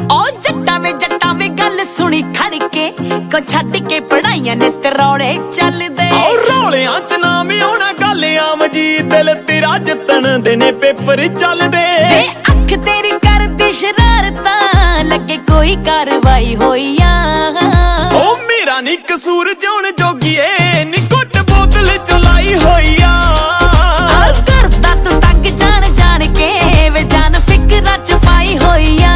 जट्टा वे गल सुनी खड़ के को छड्ड के पढ़ाइयां ने ते रौले चलदे ओ रौलियां च ना भी होना गल आम जी दिल तेरा जितन दे ने पेपर चलदे वे अख तेरी करदी शरारतां लगे कोई कार्रवाई होईया ओ मेरा नी कसूर जौन जोगीए नी घुट बोतल चलाई होईया करदा तू तंग जान जान के वे जान फिकरां च पाई होईया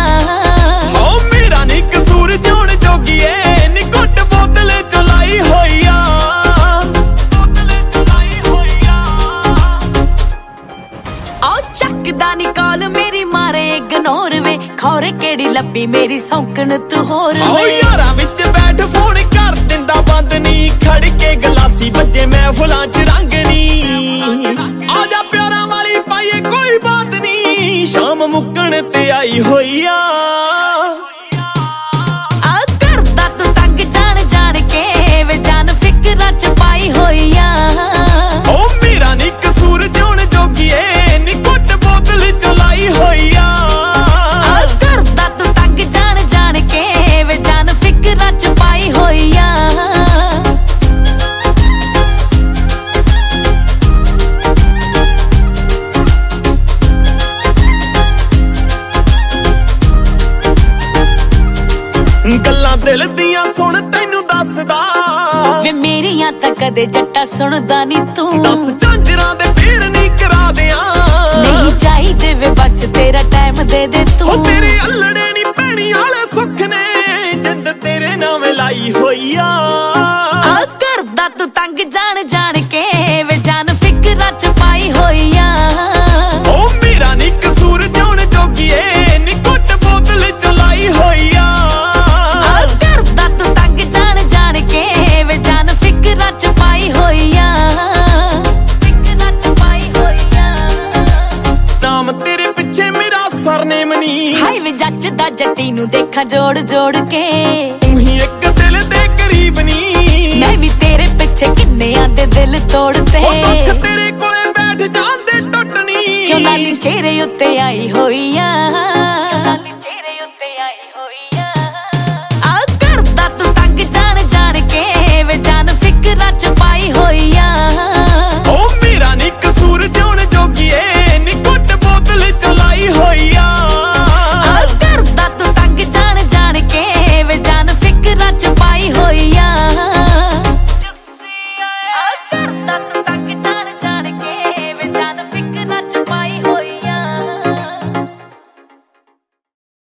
खौरे केड़ी लब्बी मेरी सौंकन तू होर ओ यारां विच बैठ फोन कर दिंदा बंद नी खड़ के गलासी बजे महफिलां च रंग नी आजा प्यारा वाली पाइए कोई बात नी शाम मुक्कण ते आई होईया करदा तू तंग जान जान के वे जान फिकरां च पाई होईया ओ मेरा नी कसूर जौन जोगीए नी घुट बोतल चलाई होईया गल्लां दिल दियां सुन तैनू दसदा वे मेरियां तां कदे जट्टा सुनदा नी तू दस झांजरां दे भीड़ नी करा दियां नहीं चाहिदे वे बस तेरा टाइम दे दे तू ओ तेरे अल्लड़े नी पैणी वाले सुख ने जिंद तेरे नाम लाई होईया करदा तू तंग जान जान के वे जान फिकरां च पाई होईया ओ मेरा नी कसूर जौन जोगीए नी घुट बोतल चलाई होईया हाय वे जचदा जट्टी नू देखा जोड़ जोड़ के तू ही एक दिल दे करीब नी मैं भी तेरे पीछे किन्ने आंदे दिल तोड़ते ओ दुख तेरे कोले बैठ जांदे टुटनी क्यों लाली चेहरे उत्ते आई होईया लाली चेहरे उत्ते आई होईया करदा तू तंग जान जान के वे जान फिकरां च पाई होईया